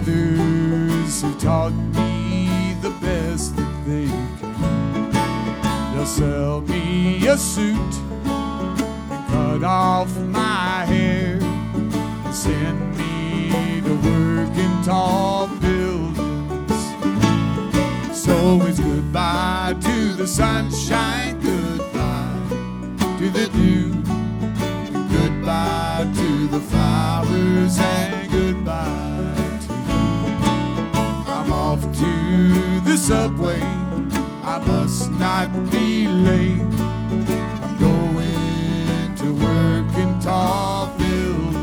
others have taught me the best that they can. They'll sell me a suit and cut off my hair and send me to work in tall buildings. So it's goodbye to the sunshine, goodbye to the dew, goodbye to the flowers, and goodbye to you. I'm off to the subway, I must not be late. I'm going to work in tall buildings.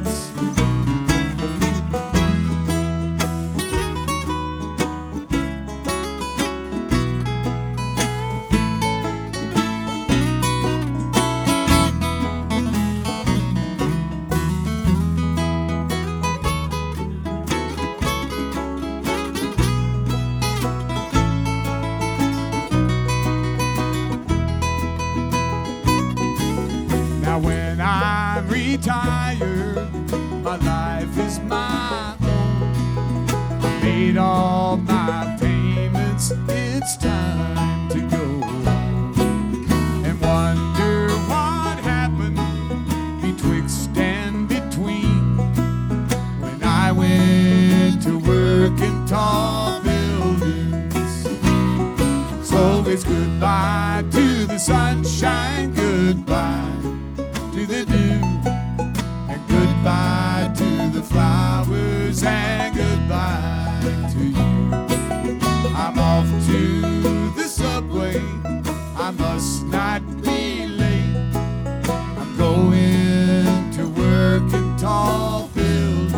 Retired, my life is my own. I made all my payments, it's time to go home and wonder what happened betwixt and between when I went to work in tall buildings. So it's goodbye to the sunshine, goodbye to the dew, goodbye to the flowers, and goodbye to you. I'm off to the subway, I must not be late. I'm going to work in tall buildings.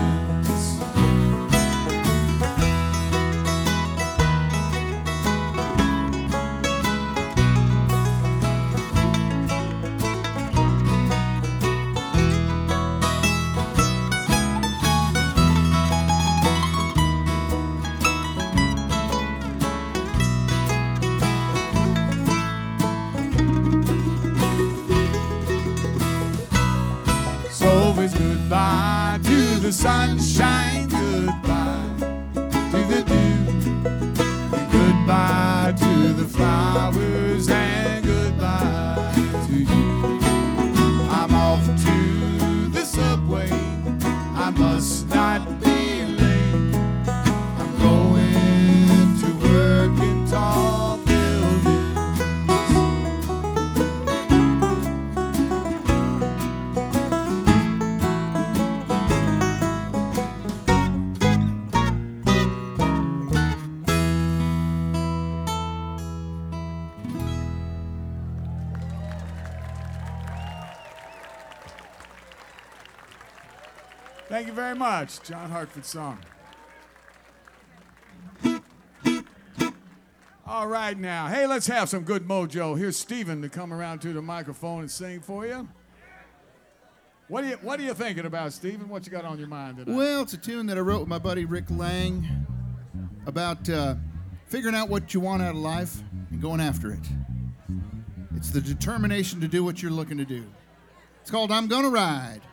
Goodbye to the sunshine, goodbye to the dew, and goodbye to the flowers, and goodbye to you. I'm off to the subway, I must not be late. I'm going to work in tall buildings. Thank you very much. John Hartford song. All right now. Hey, let's have some good mojo. Here's Stephen to come around to the microphone and sing for you. What are you thinking about, Stephen? What you got on your mind today? Well, it's a tune that I wrote with my buddy Rick Lang about figuring out what you want out of life and going after it. It's the determination to do what you're looking to do. It's called I'm Gonna Ride.